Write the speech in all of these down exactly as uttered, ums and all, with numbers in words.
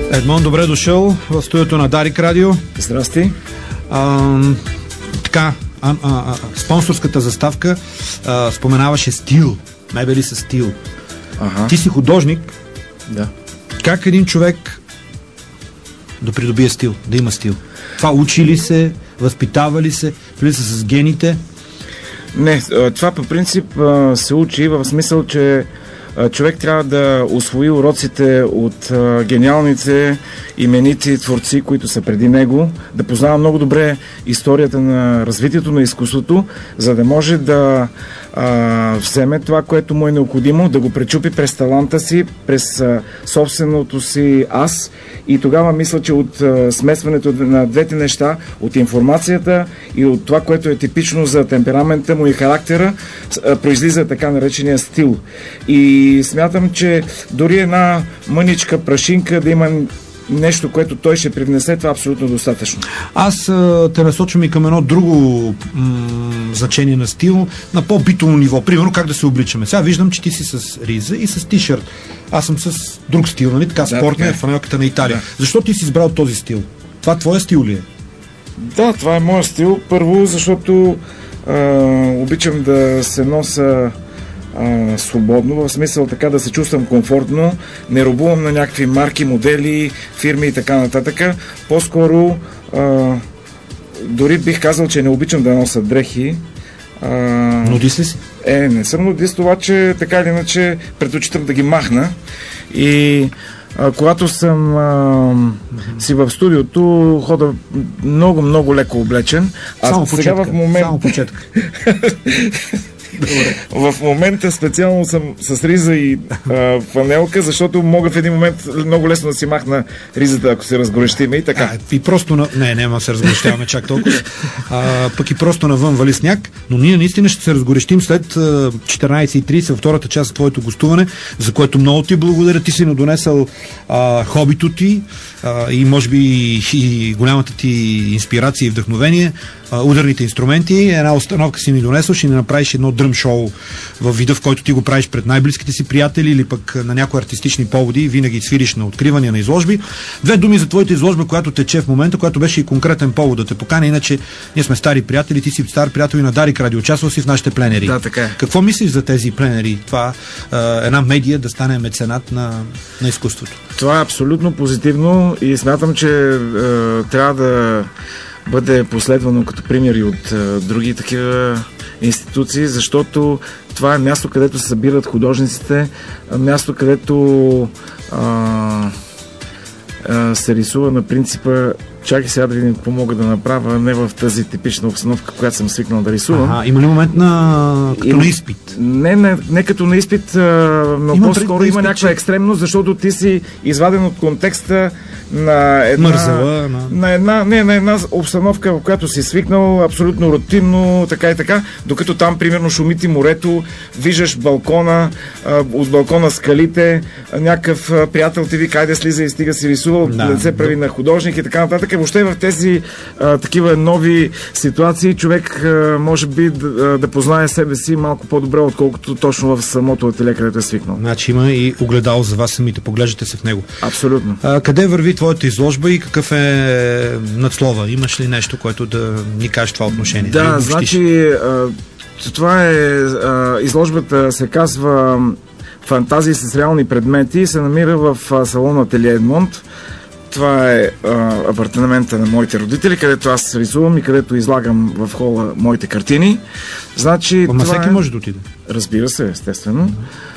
Едмон, добре дошъл в студиото на Дарик Радио. Здрасти. А, така, а, а, а, спонсорската заставка а, споменаваше стил. Мебели са стил. Ага. Ти си художник. Да. Как един човек да придобие стил, да има стил? Това учи ли се, възпитава ли се, ли се с гените? Не, това по принцип се учи в смисъл, че човек трябва да усвои уроците от гениалните именити творци, които са преди него, да познава много добре историята на развитието на изкуството, за да може да а, вземе това, което му е необходимо, да го пречупи през таланта си, през а, собственото си аз, и тогава мисля, че от а, смесването на двете неща, от информацията и от това, което е типично за темперамента му и характера, а, произлиза така наречения стил. И смятам, че дори една мъничка прашинка да има нещо, което той ще привнесе, това е абсолютно достатъчно. Аз а, те насочвам и към едно друго м- значение на стил, на по-битово ниво. Примерно как да се обличаме. Сега виждам, че ти си с риза и с тишърт. Аз съм с друг стил, нали? Така, да, спортния, така. фанелката на Италия. Да. Защо ти си избрал този стил? Това твоя стил ли е? Да, това е моят стил. Първо, защото а, обичам да се носа А, свободно, в смисъл така да се чувствам комфортно, не робувам на някакви марки, модели, фирми и така нататък. По-скоро а, дори бих казал, че не обичам да нося дрехи. А, Нудист ли си? Е, не съм нудист, това, че така или иначе предпочитам да ги махна. И а, когато съм а, си в студиото, хода много, много леко облечен. А Само сега почетка. в момент... Само почетка. В момента специално съм с риза и а, фанелка, защото мога в един момент много лесно да си махна ризата, ако се разгорещиме и така. А, и просто на... Не, няма да се разгорещаваме чак толкова. А, пък и просто навън вали сняг, но ние наистина ще се разгорещим след четиринайсет и трийсет във втората част от твоето гостуване, за което много ти благодаря. Ти си надонесъл а, хобито ти а, и може би и, и голямата ти инспирация и вдъхновение, а, ударните инструменти. Една установка си ни донесъл, ще ни направиш едно дръм шоу в вида, в който ти го правиш пред най-близките си приятели или пък на някои артистични поводи и винаги свириш на откривания на изложби. Две думи за твоята изложба, която тече в момента, която беше и конкретен повод да те поканя, иначе ние сме стари приятели, ти си стар приятел и на Дарик Радио, участвал си в нашите пленери. Да, така е. Какво мислиш за тези пленери? Това е, една медия да стане меценат на, на изкуството. Това е абсолютно позитивно и смятам, че е, трябва да бъде последвано като пример и от е, други такива институции, защото това е място, където се събират художниците, място, където а, а, се рисува на принципа чакай сега да видим какво мога да направя, не в тази типична обстановка, която съм свикнал да рисувам. Ага, има ли момент на... като Има... на изпит? Не, не, не като на изпит, но има по-скоро пред... има някаква екстремност, защото ти си изваден от контекста на една, Мързела, на... на една, не, на една обстановка, в която си свикнал, абсолютно рутинно, така и така, докато там, примерно, шуми ти морето, виждаш балкона, от балкона скалите, някакъв приятел ти вика, айде слиза и стига си рисувал, да, да се прави да. на художник и така нататък. Въобще в тези а, такива нови ситуации човек а, може би да, да познае себе си малко по-добре, отколкото точно в самото ателие, където е свикнал. Значи има и огледало за вас самите, поглеждате се в него. Абсолютно. А, къде върви твоята изложба и какъв е надслова? Имаш ли нещо, което да ни кажеш това отношение? Да, значи а, това е а, изложбата се казва Фантазии с реални предмети и се намира в а, салон Ателие Едмонд. Това е а, апартамента на моите родители, където аз рисувам и където излагам в хола моите картини. Значи, Ама всеки е... може да отиде. Разбира се, естествено.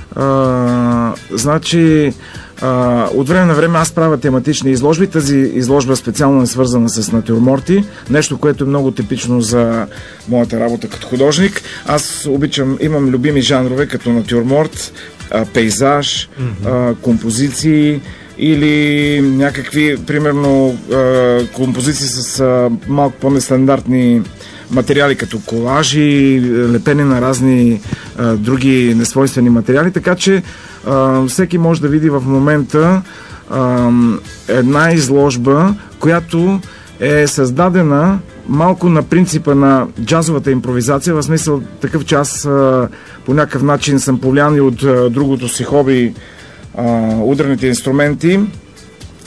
А, значи, а, от време на време аз правя тематични изложби. Тази изложба специално е свързана с натюрморти. Нещо, което е много типично за моята работа като художник. Аз обичам, имам любими жанрове като натюрморт, а, пейзаж, mm-hmm. а, композиции, или някакви, примерно, композиции с малко по-нестандартни материали, като колажи, лепене на разни други несвойствени материали, така че всеки може да види в момента една изложба, която е създадена малко на принципа на джазовата импровизация, в смисъл такъв, че аз по някакъв начин съм повлиян и от другото си хоби, ударните инструменти,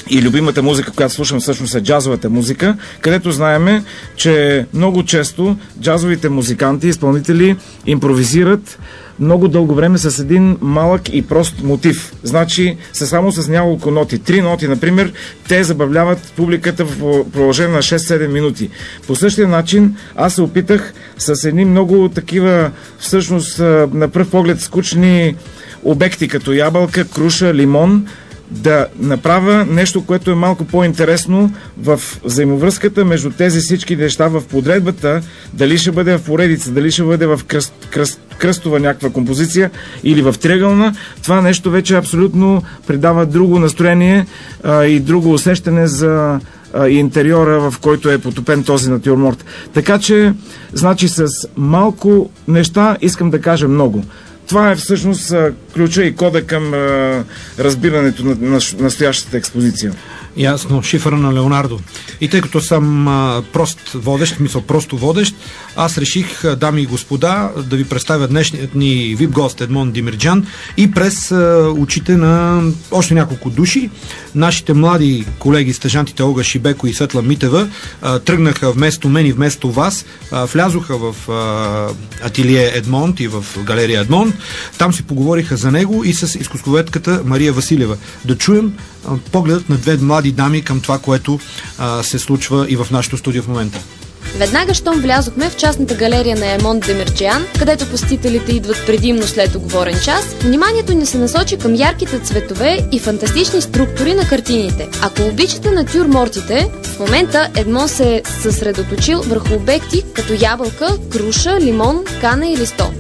и любимата музика, която слушам всъщност е джазовата музика, където знаеме, че много често джазовите музиканти, изпълнители импровизират много дълго време с един малък и прост мотив. Значи, са само с няколко ноти. Три ноти, например, те забавляват публиката в продължение на шест-седем минути. По същия начин, аз се опитах с едни много такива, всъщност, на пръв поглед скучни обекти, като ябълка, круша, лимон, да направя нещо, което е малко по-интересно в взаимовръзката между тези всички неща в подредбата, дали ще бъде в поредица, дали ще бъде в кръст, кръст, кръстова някаква композиция или в триъгълна. Това нещо вече абсолютно придава друго настроение а, и друго усещане за а, интериора, в който е потопен този натюрморт. Така че, значи с малко неща искам да кажа много. Това е всъщност ключа и кода към а, разбирането на, на настоящата експозиция. Ясно, шифъра на Леонардо. И тъй като съм а, прост водещ, мисъл просто водещ, аз реших, дами и господа, да ви представя днешният ни вип гост Едмон Демирджиан и през а, очите на още няколко души. Нашите млади колеги, стажантите Олга Шибеко и Светла Митева, а, тръгнаха вместо мен и вместо вас, а, влязоха в а, ателие Едмонт и в галерия Едмонт. Там си поговориха за него и с изкуствоведката Мария Василева. Да чуем а, погледът на две млади дами към това, което а, се случва и в нашото студио в момента. Веднага, щом влязохме в частната галерия на Едмон Демирджиан, където посетителите идват предимно след уговорен час, вниманието ни се насочи към ярките цветове и фантастични структури на картините. Ако обичате натюрмортите, в момента Едмон се е съсредоточил върху обекти като ябълка, круша, лимон, кана и листо.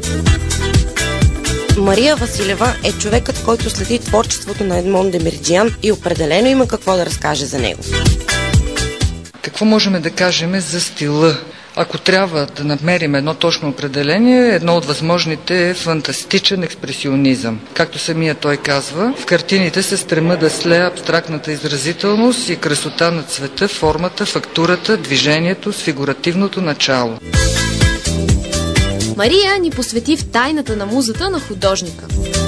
Мария Василева е човекът, който следи творчеството на Едмон Демирджиан и определено има какво да разкаже за него. Какво можем да кажем за стила? Ако трябва да намерим едно точно определение, едно от възможните е фантастичен експресионизъм. Както самия той казва, в картините се стрема да слея абстрактната изразителност и красота на цвета, формата, фактурата, движението с фигуративното начало. Мария ни посвети в тайната на музата на художника.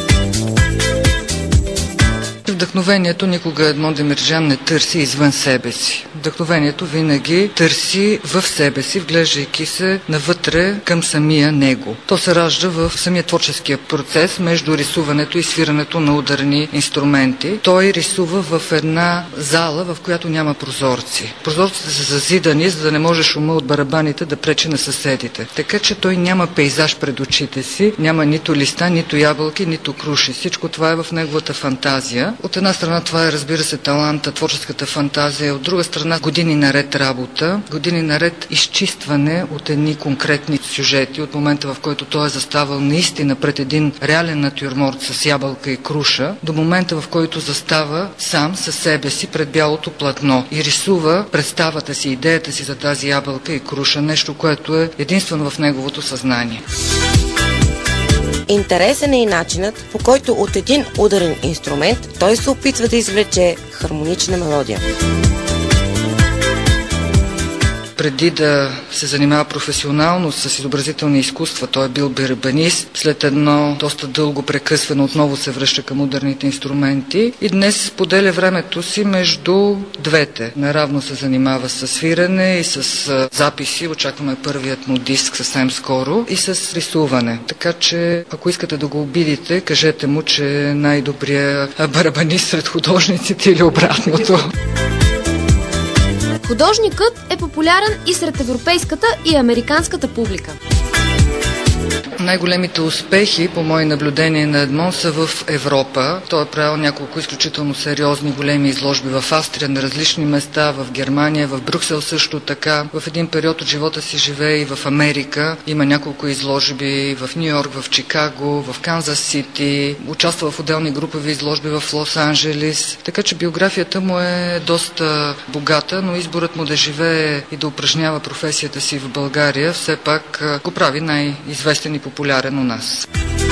Вдъхновението никога Едмон Демирджиан не търси извън себе си. Вдъхновението винаги търси в себе си, вглеждайки се навътре към самия него. То се ражда в самия творческия процес между рисуването и свирането на ударни инструменти. Той рисува в една зала, в която няма прозорци. Прозорците са зазидани, за да не може шума от барабаните да пречи на съседите. Така че той няма пейзаж пред очите си, няма нито листа, нито ябълки, нито круши. Всичко това е в неговата фантазия. От една страна това е, разбира се, таланта, творческата фантазия, от друга страна години наред работа, години наред изчистване от едни конкретни сюжети, от момента в който той е заставал наистина пред един реален натюрморт с ябълка и круша, до момента в който застава сам със себе си пред бялото платно и рисува представата си, идеята си за тази ябълка и круша, нещо, което е единствено в неговото съзнание. Интересен е и начинът, по който от един ударен инструмент той се опитва да извлече хармонична мелодия. Преди да се занимава професионално с изобразителни изкуства, той е бил барабанист. След едно доста дълго прекъсване отново се връща към ударните инструменти и днес споделя времето си между двете. Наравно се занимава с свирене и с записи, очакваме първият му диск съвсем скоро, и с рисуване. Така че, ако искате да го обидите, кажете му, че е най-добрият барабанист сред художниците или обратното. Художникът е популярен и сред европейската и американската публика. Най-големите успехи, по мои наблюдения на Едмон, са в Европа. Той е правил няколко изключително сериозни големи изложби в Австрия, на различни места, в Германия, в Брюксел също така. В един период от живота си живее и в Америка. Има няколко изложби в Ню Йорк, в Чикаго, в Канзас Сити. Участва в отделни групови изложби в Лос Анджелис. Така че биографията му е доста богата, но изборът му да живее и да упражнява професията си в България все пак го прави най-известен и популярен у нас.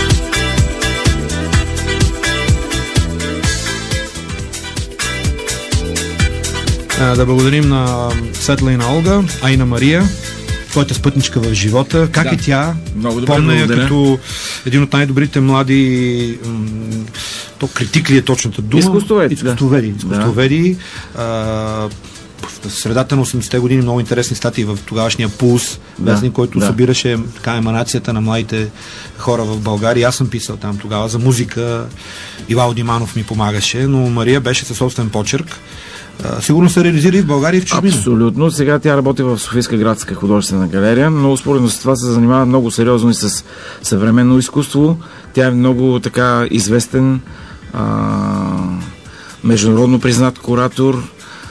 Да благодарим на Светла и на Олга, а и на Мария, твоята спътничка в живота. Как да. е тя? Много добре, помня я благодаря. Като един от най-добрите млади м- то критик ли е точната дума? Изкуствоведи. Изкуствоведи. Изкуствоведи. Да. А, в средата на осемдесетте години много интересни статии в тогавашния Пулс, вестник, да, който да. събираше така еманацията на младите хора в България. Аз съм писал там тогава за музика. Ивайло Диманов ми помагаше, но Мария беше със собствен почерк. А, сигурно се реализира и в България, и в чужбина. Абсолютно. Сега тя работи в Софийска градска художествена галерия, но споредно с това се занимава много сериозно и с съвременно изкуство. Тя е много така известен, а, международно признат куратор.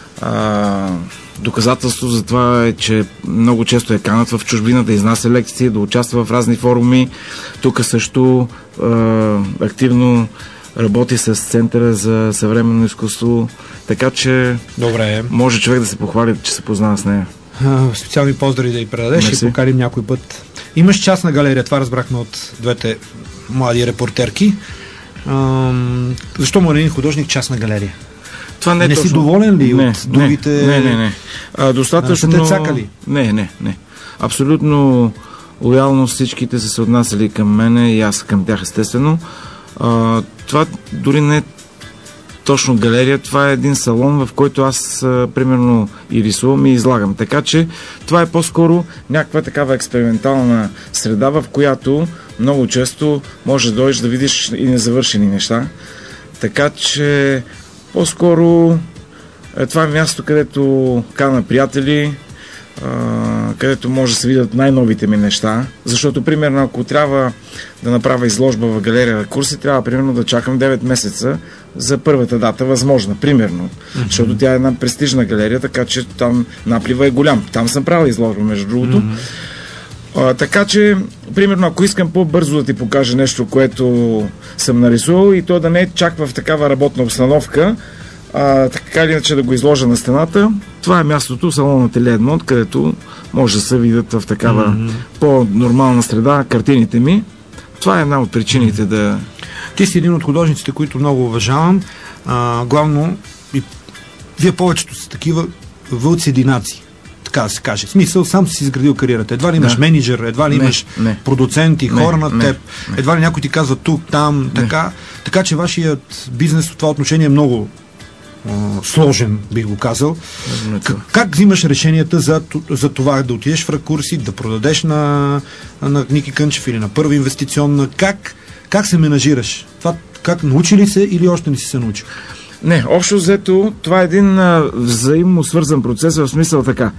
А, доказателство за това е, че много често е канат в чужбина да изнася лекции, да участва в разни форуми. Тук също а, активно работи с Центъра за съвременно изкуство, така че добре, може човек да се похвали, че се познава с нея. А, специални поздрави да й предадеш и поканим някой път. Имаш частна галерия, това разбрахме от двете млади репортерки. А, защо му е един художник частна галерия? Това не, не точно. си доволен ли не, от другите? Не, не, не. А, достатъчно... А, цака ли? Не, не, не. Абсолютно лоялно всичките са се отнасяли към мене и аз към тях, естествено. А, това дори не е точно галерия, това е един салон, в който аз а, примерно и рисувам и излагам. Така че това е по-скоро някаква такава експериментална среда, в която много често може да дойдеш да видиш и незавършени неща. Така че по-скоро е, това е място, където кана приятели, а, където може да се видят най-новите ми неща, защото, примерно, ако трябва да направя изложба в галерия на Курси, трябва, примерно, да чакам девет месеца за първата дата, възможна, примерно, mm-hmm. защото тя е една престижна галерия, така че там наплива е голям. Там съм правил изложба, между другото. Mm-hmm. А, така че, примерно, ако искам по-бързо да ти покажа нещо, което съм нарисувал и то да не е чак в такава работна обстановка, а, така или иначе да го изложа на стената, това е мястото, салон на Теле Едмонд, където може да се видят в такава mm-hmm. по-нормална среда картините ми. Това е една от причините mm-hmm. да... Ти си един от художниците, които много уважавам. А, главно, и вие повечето са такива вълци-единаци, така да се каже. В смисъл, сам си изградил кариерата. Едва ли имаш да. менеджер, едва ли не, имаш не. продуценти, не, хора над теб, не, едва ли някой ти казва тук, там, не. така. Така че вашият бизнес в това отношение е много а, сложен, бих го казал. Как, как взимаш решенията за, за това да отидеш в ракурси, да продадеш на, на Ники Кънчев или на Първа инвестиционна? Как, как се менажираш? Това, как научи ли се или още не си се научил? Не, общо взето, това е един а, взаимно свързан процес, в смисъл така.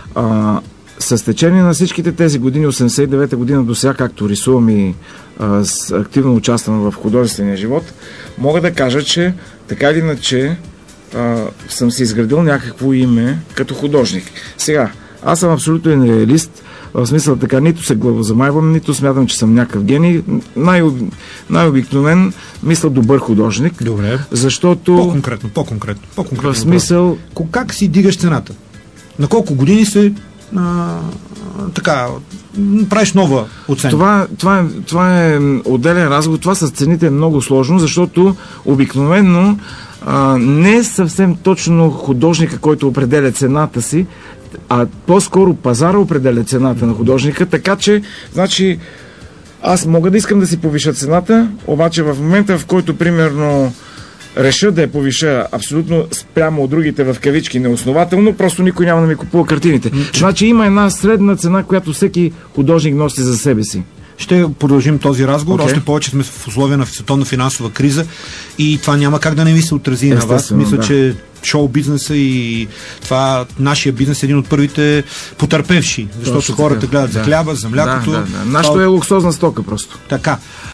А, с течение на всичките тези години, осемдесет и девета година до сега, както рисувам и а, с, активно участвам в художествения живот, мога да кажа, че така или иначе а, съм си изградил някакво име като художник. Сега, аз съм абсолютно реалист, в смисъл така, нито се главозамайвам, нито смятам, че съм някакъв гений. Най- най-обикновен, мисля, добър художник. Добре. Защото... По-конкретно, по-конкретно. по-конкретно в смисъл... Как си дигаш цената? На колко години се а, така, правиш нова оценка? Това, това, е, това е отделен разговор. Това с цените е много сложно, защото обикновено а, не е съвсем точно художника, който определя цената си, а по-скоро пазара определя цената на художника, така че, значи, аз мога да искам да си повиша цената, обаче в момента, в който, примерно, реша да я повиша абсолютно спрямо от другите в кавички неоснователно, просто никой няма да ми купува картините. Значи има една средна цена, която всеки художник носи за себе си. Ще продължим този разговор, okay. Още повече сме в условия на световна финансова криза и това няма как да не ви се отрази на вас. Мисля, да. че шоу-бизнеса и това, нашия бизнес е един от първите потърпевши, защото Точно хората така. гледат да. за хляба, за млякото. Да, да, да. Нашето това... е луксозна стока просто. Така.